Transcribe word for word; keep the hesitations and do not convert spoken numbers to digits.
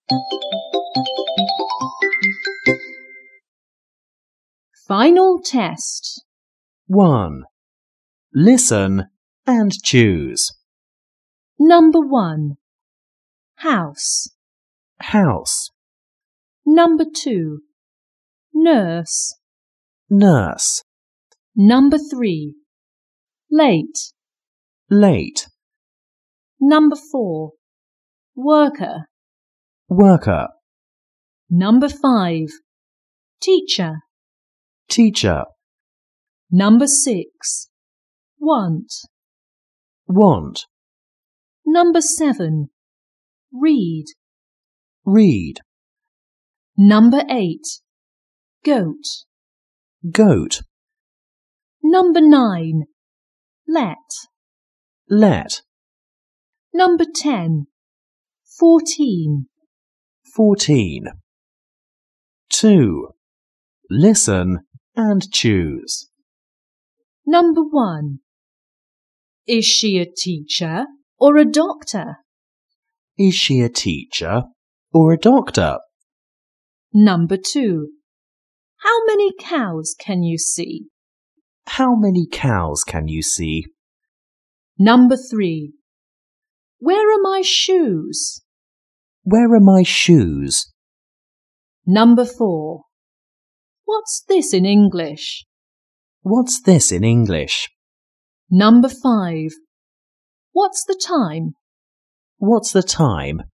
Final test. one. Listen and choose. Number one. House. House, Number two. Nurse. nurse, Number three. Late. late, Number four. Worker. worker, Number five. Teacher. teacher, Number six. Want. want, Number seven. Read. read, Number eight. Goat. goat, Number nine. Let. let, Number ten. Fourteen. fourteen. two. Listen and choose. Number one. Is she a teacher or a doctor? Is she a teacher or a doctor? Number two. How many cows can you see? How many cows can you see? Number three. Where are my shoes? Where are my shoes? Number four. What's this in English? What's this in English? Number five. What's the time? What's the time?